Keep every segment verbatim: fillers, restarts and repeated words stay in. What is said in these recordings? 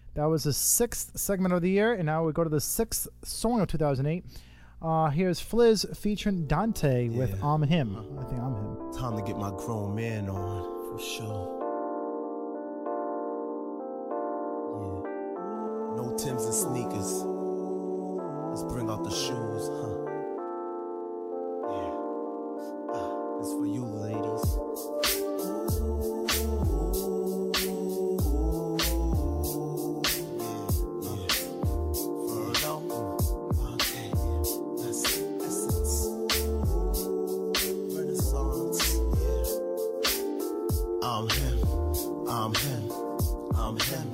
That was the sixth segment of the year, and now we go to the sixth song of two thousand eight. Uh, here's Fliz featuring Dante with Yeah. I'm Him. I think I'm Him. Time to get my grown man on, for sure. Yeah. No Timbs and sneakers. Let's bring out the shoes, huh? Yeah. Ah, it's for you, ladies. I'm him, I'm him, I'm him.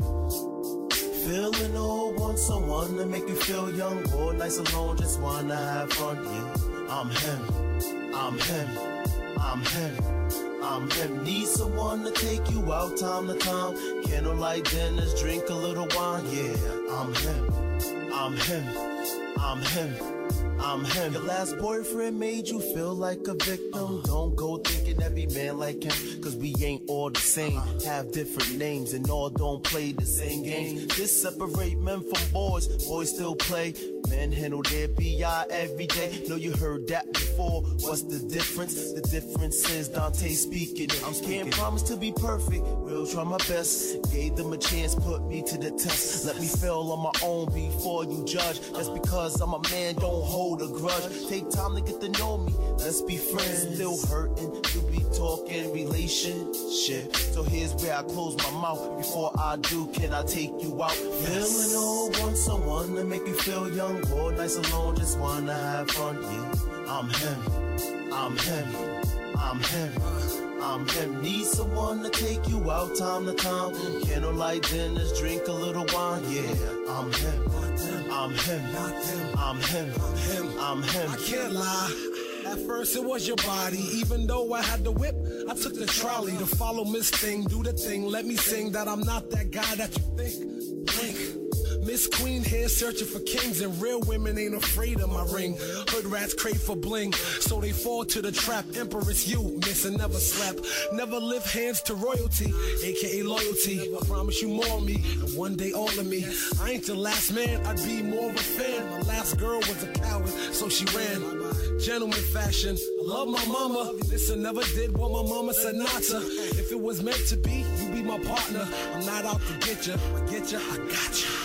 Feeling old, want someone to make you feel young. Boy, nice alone, just wanna have fun. Yeah, I'm him, I'm him, I'm him, I'm him. Need someone to take you out time to time. Candlelight dinners, drink a little wine. Yeah, I'm him, I'm him, I'm him. I'm him. Your last boyfriend made you feel like a victim. Don't go thinking every man like him, cause we ain't all the same. Have different names and all don't play the same game. This separate men from boys. Boys still play. Men handle their B I every day. Know you heard that before. What's the difference? The difference is Dante speaking. I can't promise to be perfect. Will try my best. Gave them a chance, put me to the test. Let me fail on my own before you judge. That's because I'm a man, don't hold a grudge. Take time to get to know me. Let's be friends. Still hurting to be talking relationship. So here's where I close my mouth. Before I do, can I take you out? Yes. Feeling old, want someone to make you feel young. Boy, nice alone, just wanna have fun. Yeah, I'm him, I'm him, I'm him, I'm him. Need someone to take you out time to time. Candlelight dinners, drink a little wine. Yeah, I'm him, I'm him, I'm him, I'm him. I can't lie. At first it was your body, even though I had the whip, I took the trolley to follow Miss Thing, do the thing, let me sing that I'm not that guy that you think. Blink. Miss Queen here searching for kings, and real women ain't afraid of my ring. Hood rats crave for bling, so they fall to the trap. Empress, you miss and never slept. Never lift hands to royalty, aka loyalty. I promise you more of me, and one day all of me. I ain't the last man, I'd be more of a fan. My last girl was a coward, so she ran. Gentleman fashion, I love my mama. Listen, never did what my mama said not to. If it was meant to be, you be my partner. I'm not out to get ya, I get ya, I got ya.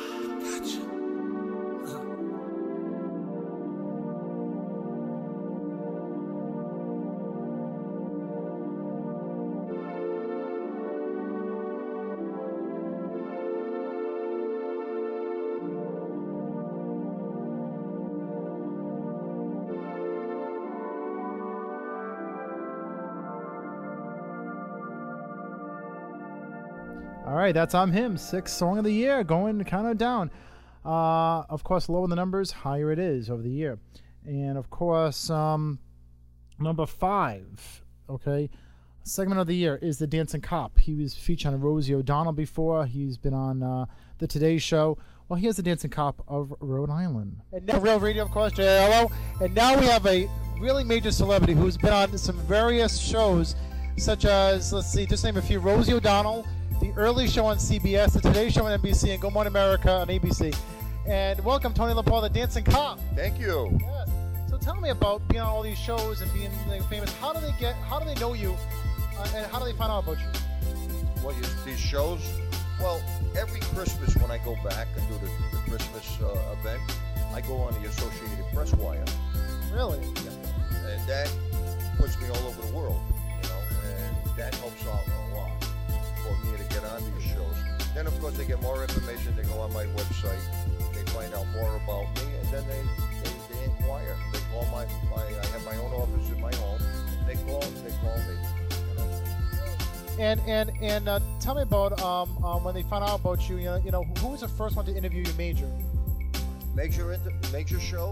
All right, that's I'm Him. Sixth song of the year, going kind of down. Uh, of course, lower the numbers, higher it is over the year. And of course, um, number five, okay, segment of the year is the Dancing Cop. He was featured on Rosie O'Donnell before. He's been on uh, the Today Show. Well, here's the Dancing Cop of Rhode Island. And now Real Radio, of course, J L O. And now we have a really major celebrity who's been on some various shows, such as, let's see, just name a few, Rosie O'Donnell, The Early Show on C B S, The Today Show on N B C, and Good Morning America on A B C. And welcome, Tony LaPaul, the Dancing Cop. Thank you. Yes. So tell me about being on all these shows and being like, famous. How do they get? How do they know you? Uh, and how do they find out about you? What you, these shows? Well, every Christmas when I go back and do the, the Christmas uh, event, I go on the Associated Press wire. Really? Yeah. And that puts me all over the world, you know, and that helps out a lot for me to get on these shows. Then, of course, they get more information. They go on my website. They find out more about me, and then they, they, they inquire. They call my, my, I have my own office in my home. They call, they call me, you know. And and and uh, tell me about um, um, when they found out about you. You know, you know, who was the first one to interview you, Major? Major, inter- major show?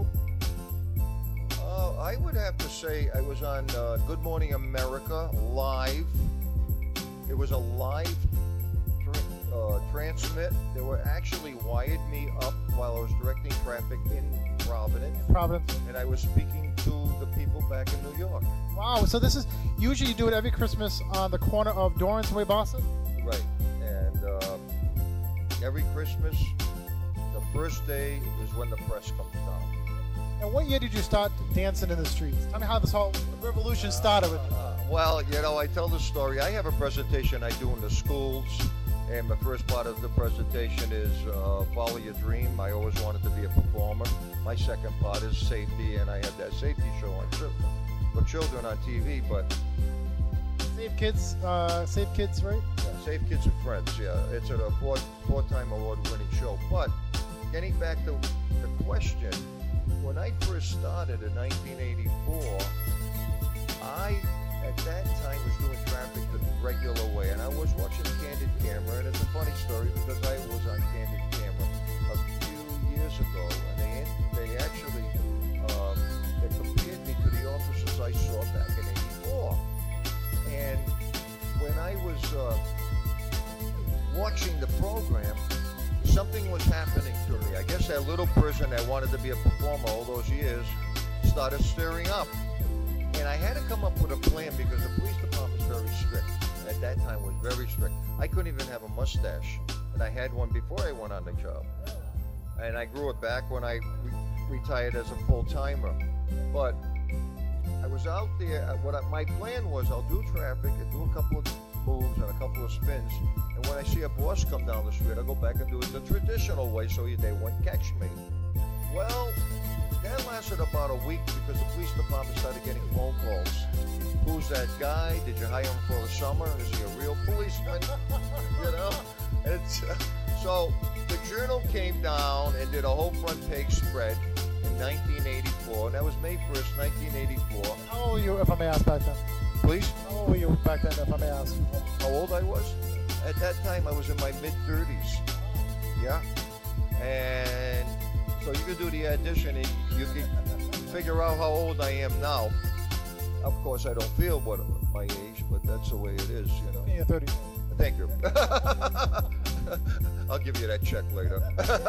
Uh, I would have to say I was on uh, Good Morning America live. It was a live tr- uh, transmit. They were actually wired me up while I was directing traffic in Providence. Providence. And I was speaking to the people back in New York. Wow. So this is usually you do it every Christmas on the corner of Dorrance and Weybosset? Right. And uh, every Christmas, the first day is when the press comes down. And what year did you start dancing in the streets? Tell me how this whole revolution started with you. Uh, well, you know, I tell the story. I have a presentation I do in the schools, and the first part of the presentation is uh, follow your dream. I always wanted to be a performer. My second part is safety, and I have that safety show on for children on T V. But Save Kids, uh, Save Kids, right? yeah, Save Kids and Friends. Yeah, it's a four four-time award-winning show. But getting back to the question. When I first started in nineteen eighty-four, I, at that time, was doing traffic the regular way, and I was watching Candid Camera, and it's a funny story because I was on Candid Camera a few years ago, and they they actually um, they compared me to the officers I saw back in eighty-four. And when I was uh, watching the program, something was happening to me. I guess that little person that wanted to be a performer all those years started stirring up. And I had to come up with a plan because the police department was very strict. At that time was very strict. I couldn't even have a mustache. And I had one before I went on the job. And I grew it back when I re- retired as a full-timer. But I was out there. What I, my plan was I'll do traffic and do a couple of moves and a couple of spins, and when I see a boss come down the street, I go back and do it the traditional way so they won't catch me. Well, that lasted about a week because the police department started getting phone calls. Who's that guy? Did you hire him for the summer? Is he a real policeman? You know? It's, uh, so the Journal came down and did a whole front page spread in nineteen eighty-four, and that was May first, nineteen eighty-four. How old were you, if I may ask back then? Please? How old were you back then, if I may ask? How old I was? At that time, I was in my mid-thirties. Yeah. And so you could do the audition and you can figure out how old I am now. Of course, I don't feel what my age, but that's the way it is, you know. Yeah, thirty. Thank you. I'll give you that check later.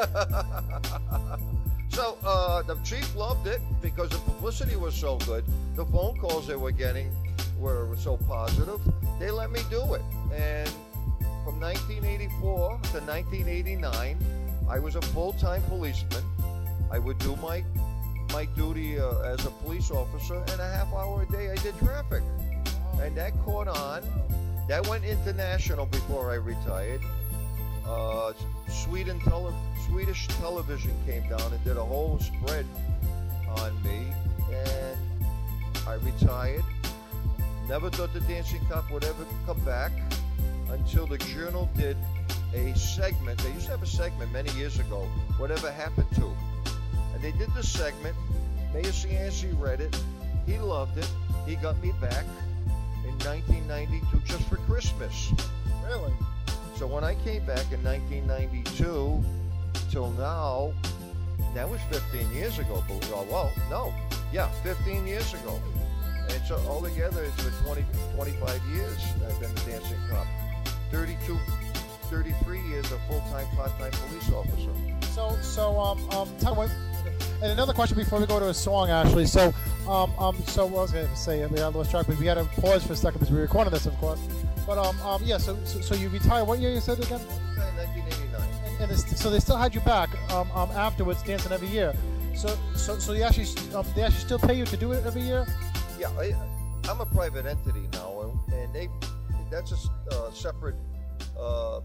So uh, the chief loved it because the publicity was so good. The phone calls they were getting were so positive. They let me do it. And from nineteen eighty-four to nineteen eighty-nine, I was a full-time policeman. I would do my my duty uh, as a police officer, and a half hour a day I did traffic. And that caught on. That went international before I retired. Uh, Sweden tele- Swedish television came down and did a whole spread on me, and I retired. Never thought the Dancing Cop would ever come back until the Journal did a segment. They used to have a segment many years ago, Whatever Happened To. And they did the segment. Mayor Cianci read it. He loved it. He got me back in nineteen ninety-two just for Christmas. Really? So when I came back in nineteen ninety-two till now, that was fifteen years ago. But, well, no, yeah, fifteen years ago. And so altogether, it's been twenty, twenty-five years I've been the Dancing Cop. thirty-two, thirty-three years a full-time, part-time police officer. So, so, um, um, tell me, and another question before we go to a song, actually. So, um, um, so what I was going to say, we had lost track, but we had to pause for a second because we were recording this, of course. But, um, um, yeah, so, so, so you retired, what year you said again? nineteen eighty-nine. And, and this, so they still had you back, um, um, afterwards, dancing every year. So, so, so they actually, um, they actually still pay you to do it every year? Yeah, I, I'm a private entity now, and, and they, that's a uh, separate, uh,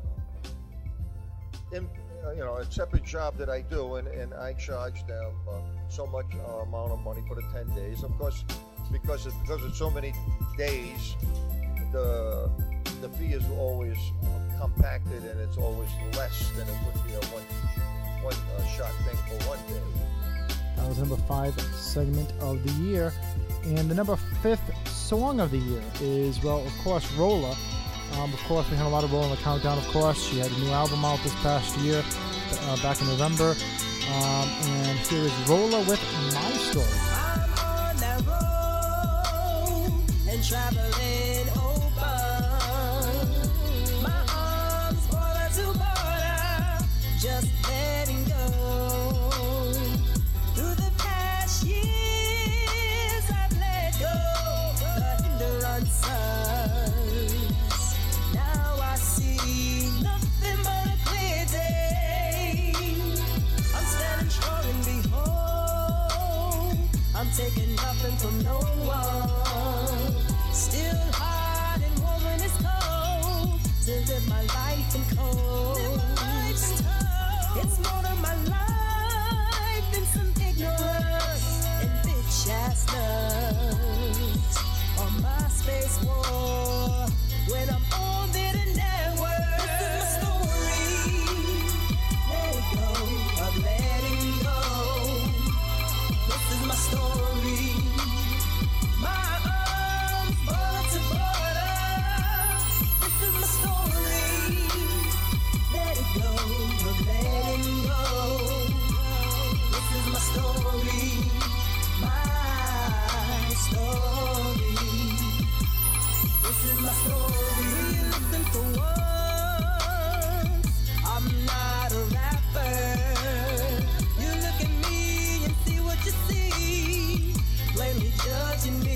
in, uh, you know, a separate job that I do, and, and I charge them uh, so much uh, amount of money for the ten days. Of course, because it's, because it's so many days, the the fee is always uh, compacted, and it's always less than it would be a one one uh, shot thing for one day. That was number five segment of the year. And the number fifth song of the year is, well, of course, Rolla. Um, of course, we had a lot of Rolla in the countdown, of course. She had a new album out this past year, uh, back in November. Um, and here is Rolla with My Story. I'm on that road and traveling open. My arms border to border, just letting go. Through the past years, I've let go the hindrances. Now I see nothing but a clear day. nothing from no one. Still hard and woman is cold. To live my life in cold. Live my life in cold. It's more of my life than some ignorance and bitch ass nuts. On my space war, when I'm on there and network. This is my story. Let it go, I'm letting go. This is my story. My arms border to border. This is my story. Let it go, I'm letting go. This is my story. My story. This is my story. Listen for once. I'm not a rapper. You look at me and see what you see. Plainly judging me.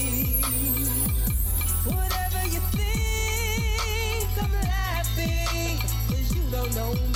Whatever you think, I'm laughing. Cause you don't know me.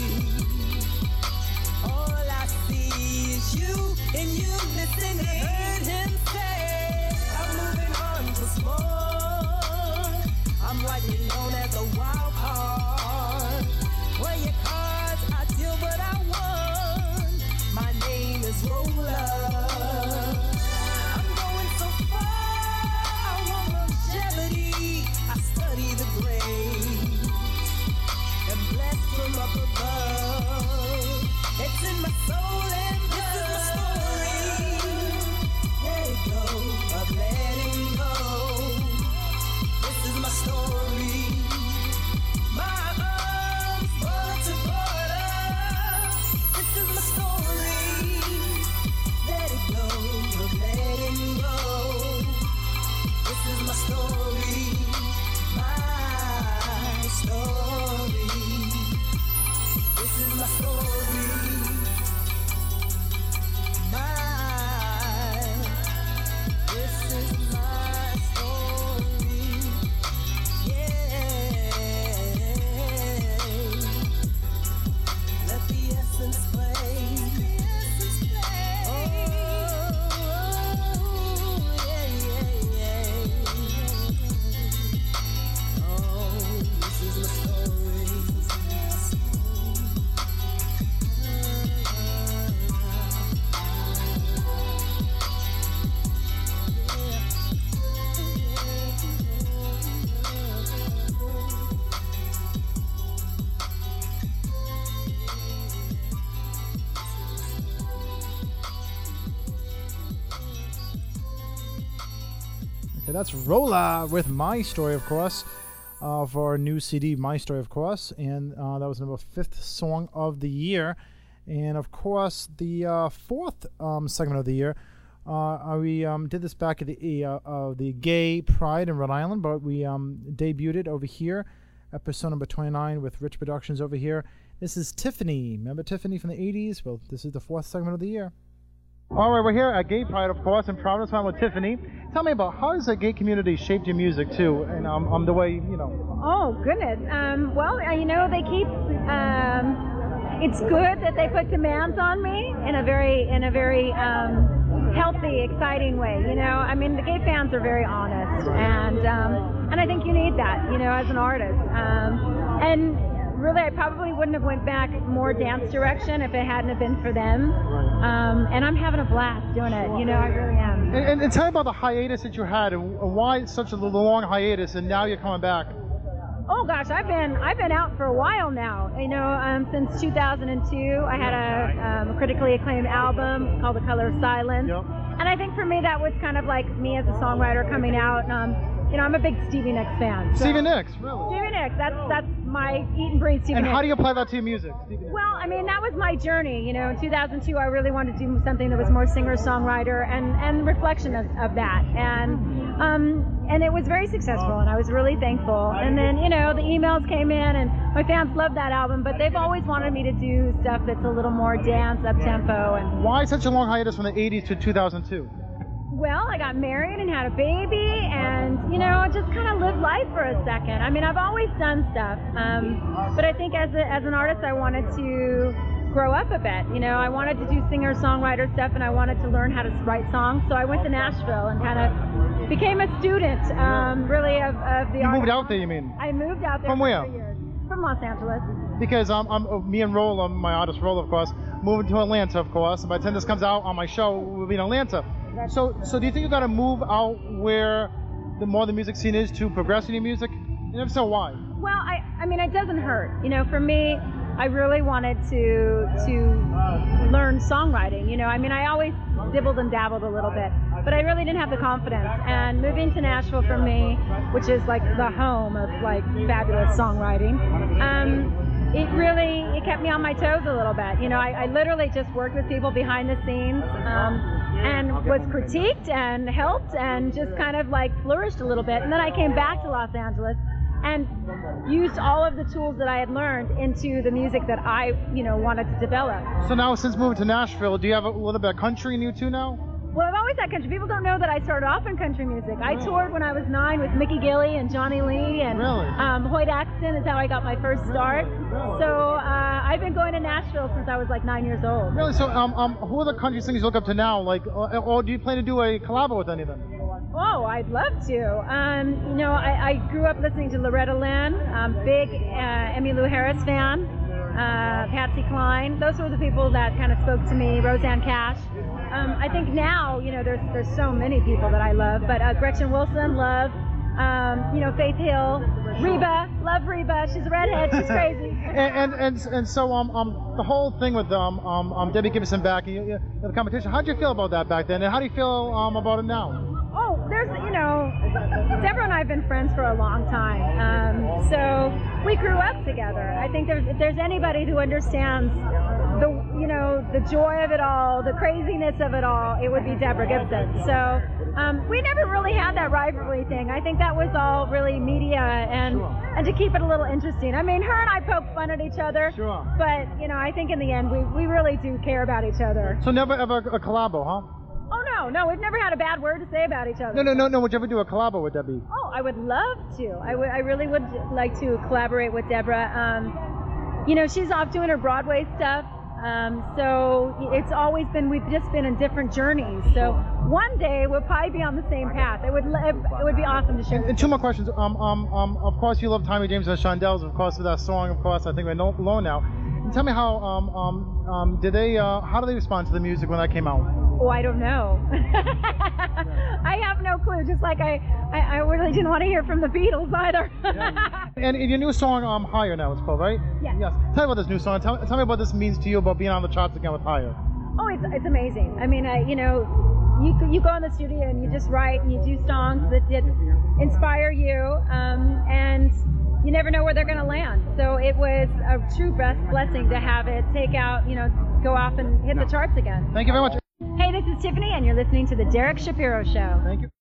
All I see is you and you listening. Heard him say, I'm moving on just more. I'm likely known as a wild card. Play your cards, I deal what I want. My name is Roller. I'm going so far, I want longevity. I study the grave and blessed from up above. It's in my soul and this is my story. Let it go, I'm letting go. This is my story. My arms border to border. This is my story. Let it go, I'm letting go. This is my story. My story. This is my story. My, this is my story. Yeah. Let the essence play. Oh, yeah, yeah, yeah. Oh, this is my story. Okay, that's Rolla with My Story, of course, uh, for our new C D, My Story, of course. And uh, that was number fifth song of the year. And, of course, the uh, fourth um, segment of the year, uh, we um, did this back at the uh, uh, the Gay Pride in Rhode Island, but we um, debuted it over here, episode number twenty-nine with Rich Productions over here. This is Tiffany. Remember Tiffany from the eighties? Well, this is the fourth segment of the year. All right, we're here at Gay Pride, of course, in Providence, I'm with Tiffany. Tell me about how has the gay community shaped your music, too, and um, um, the way, you know... Oh, goodness. Um, well, uh, you know, they keep... Um, it's good that they put demands on me in a very, in a very um, healthy, exciting way, you know? I mean, the gay fans are very honest, and um, and I think you need that, you know, as an artist. Um, and... Really, I probably wouldn't have went back more dance direction if it hadn't have been for them. Um, and I'm having a blast doing it. You know, I really am. And, and, and tell me about the hiatus that you had, and why such a long hiatus, and now you're coming back. Oh gosh, I've been I've been out for a while now. You know, um, since two thousand two, I had a um, critically acclaimed album called The Color of Silence. Yep. And I think for me that was kind of like me as a songwriter coming out. Um, you know, I'm a big Stevie Nicks fan. So. Stevie Nicks, really? Stevie Nicks, that's that's my eat and breathe Stevie and Nicks. And how do you apply that to your music? Stevie Nicks? Well, I mean, that was my journey. You know, in two thousand two, I really wanted to do something that was more singer-songwriter and, and reflection of, of that. And um, and it was very successful, and I was really thankful. And then, you know, the emails came in, and my fans loved that album, but they've always wanted me to do stuff that's a little more dance, up-tempo. And why such a long hiatus from the eighties to two thousand two? Well, I got married and had a baby, and, you know, just kind of lived life for a second. I mean, I've always done stuff, um, but I think as a, as an artist, I wanted to grow up a bit. You know, I wanted to do singer-songwriter stuff, and I wanted to learn how to write songs. So I went to Nashville and kind of became a student, um, really, of, of the You art. moved out there, you mean? I moved out there From for where? three years. From Los Angeles. Because um, I'm, uh, me and Roll, um, my artist Roll, of course, moving to Atlanta, of course. By the time this comes out on my show, we'll be in Atlanta. So, so do you think you got to move out where the more the music scene is to progress in your music? And if so, why? Well, I, I mean, it doesn't hurt. You know, for me, I really wanted to to learn songwriting. You know, I mean, I always dibbled and dabbled a little bit, but I really didn't have the confidence. And moving to Nashville for me, which is like the home of like fabulous songwriting, um, it really it kept me on my toes a little bit. You know, I, I literally just worked with people behind the scenes. Um, and was critiqued and helped and just kind of like flourished a little bit. And then I came back to Los Angeles and used all of the tools that I had learned into the music that I, you know, wanted to develop. So now, since moving to Nashville, do you have a little bit of country in you too now? Well, I've always had country. People don't know that I started off in country music. I toured when I was nine with Mickey Gilley and Johnny Lee, and Really? um, Hoyt Axton is how I got my first start. So uh, I've been going to Nashville since I was like nine years old. Really? So, um, um, who are the country singers you look up to now? Like, uh, or do you plan to do a collab with any of them? Oh, I'd love to. Um, you know, I, I grew up listening to Loretta Lynn, um, big uh, Emmylou Harris fan, uh, Patsy Cline. Those were the people that kind of spoke to me. Roseanne Cash. Um, I think now, you know, there's there's so many people that I love, but uh, Gretchen Wilson, love. Um, you know, Faith Hill, Reba, love Reba. She's a redhead. She's crazy. and, and and and so um um the whole thing with um um, um Debbie Gibson back in you, the competition. How did you feel about that back then, and how do you feel um about it now? Oh, there's, you know, Deborah and I have been friends for a long time. Um, so we grew up together. I think there's, if there's anybody who understands the, you know, the joy of it all, the craziness of it all, it would be Deborah Gibson. So um, we never really had that rivalry thing. I think that was all really media and Sure. and to keep it a little interesting. I mean, her and I poke fun at each other. Sure. But, you know, I think in the end, we, we really do care about each other. So never ever a collabo, huh? Oh, no, no, we've never had a bad word to say about each other. No, no, no, no. Would you ever do a collabo with Debbie? Oh, I would love to. I would. I really would like to collaborate with Deborah. Um, you know, she's off doing her Broadway stuff. Um, so it's always been, we've just been in different journeys. So one day we'll probably be on the same path. It would, it would be awesome to share. And two more questions. Um, um, um, of course, you love Tommy James and the Shondells, of course, with that song. Of course, I think we're no- alone now. And tell me how um, um, um, did they? Uh, how did they respond to the music when that came out? Oh, I don't know. I have no clue. Just like I, I, I really didn't want to hear from the Beatles either. And in your new song, um, Higher now it's called, right? Yes. Yes. Tell me about this new song. Tell, tell me what this means to you about being on the charts again with Higher. Oh, it's it's amazing. I mean, I, you know, you you go in the studio and you just write and you do songs that, that inspire you, um, and you never know where they're going to land. So it was a true best blessing to have it take out, you know, go off and hit the charts again. Thank you very much. Hey, this is Tiffany, and you're listening to The Derek Shapiro Show. Thank you.